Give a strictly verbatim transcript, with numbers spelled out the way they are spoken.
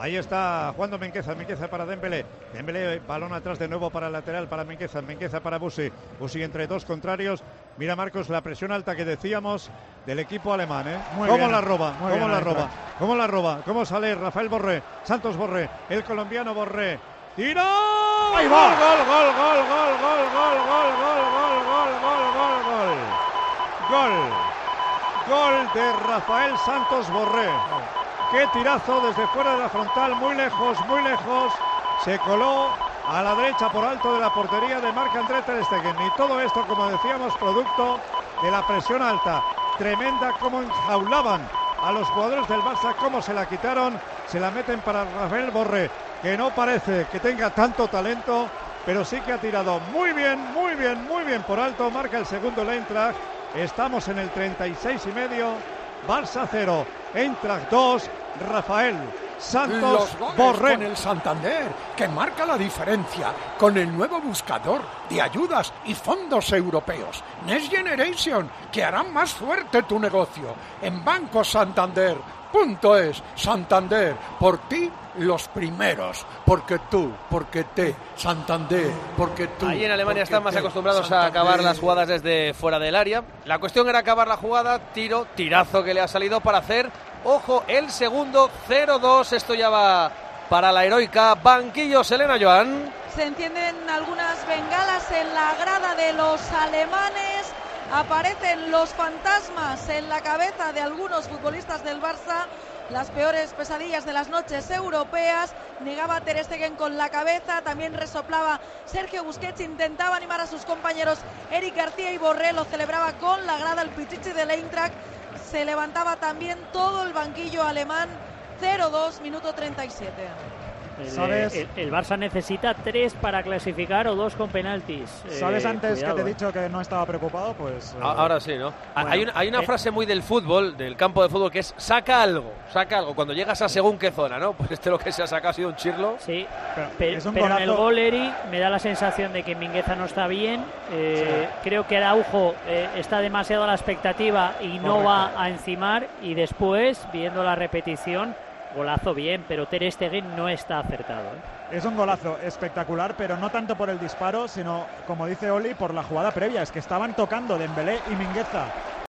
Ahí está jugando Mingueza, Mingueza para Dembélé, Dembélé, balón atrás de nuevo para el lateral, para Mingueza, Mingueza para Busi, Busi entre dos contrarios. Mira, Marcos, la presión alta que decíamos del equipo alemán, ¿eh? Muy ¿Cómo bien, la roba? muy ¿Cómo bien, la ahí, roba? crack. ¿Cómo la roba? ¿Cómo sale Rafael Borré? Santos Borré, el colombiano Borré. ¡Tiro! ¡Ahí va! ¡Gol, gol, gol, gol, gol, gol, gol, gol, gol, gol, gol, gol, gol! Gol de Rafael Santos Borré. ¡Qué tirazo desde fuera de la frontal! Muy lejos, muy lejos. Se coló a la derecha por alto de la portería de Marc-André ter Stegen. Y todo esto, como decíamos, producto de la presión alta. Tremenda, como enjaulaban a los jugadores del Barça, cómo se la quitaron. Se la meten para Rafael Borré, que no parece que tenga tanto talento, pero sí que ha tirado muy bien, muy bien, muy bien por alto. Marca el segundo el Eintracht. Estamos en el treinta y seis y medio. Barça cero, Eintracht dos. Rafael Santos Los goles Borré. con el Santander, que marca la diferencia con el nuevo buscador de ayudas y fondos europeos Next Generation, que harán más fuerte tu negocio. En Banco Santander punto es. Santander, por ti los primeros, porque tú, porque te, Santander, porque tú. Ahí en Alemania están más te, acostumbrados Santander. a acabar las jugadas desde fuera del área. La cuestión era acabar la jugada, tiro, tirazo que le ha salido para hacer, ojo, el segundo, cero dos. Esto ya va para la heroica banquillos, Elena Joan. Se encienden algunas bengalas en la grada de los alemanes. Aparecen los fantasmas en la cabeza de algunos futbolistas del Barça. Las peores pesadillas de las noches europeas. Negaba ter Stegen con la cabeza. También resoplaba Sergio Busquets. Intentaba animar a sus compañeros Eric García y Borré. Lo celebraba con la grada el Pichichi del Eintracht. Se levantaba también todo el banquillo alemán. cero dos, minuto treinta y siete. El, ¿Sabes? El, el Barça necesita tres para clasificar o dos con penaltis. ¿Sabes eh, antes cuidado, que te he eh. dicho que no estaba preocupado? Pues... Eh... Ahora sí, ¿no? Bueno, hay una, hay una eh, frase muy del fútbol, del campo de fútbol, que es saca algo, saca algo. Cuando llegas a según qué zona, ¿no? Pues este lo que se ha sacado ha sido un chirlo. Sí, Pero, pe- es un pero en el golazo. gol, Eri, me da la sensación de que Mingueza no está bien. Eh, Sí. Creo que Araujo eh, está demasiado a la expectativa y no Correcto. va a encimar. Y después, viendo la repetición, golazo bien, pero ter Stegen no está acertado, ¿eh? Es un golazo espectacular, pero no tanto por el disparo, sino, como dice Oli, por la jugada previa. Es que estaban tocando Dembélé y Mingueza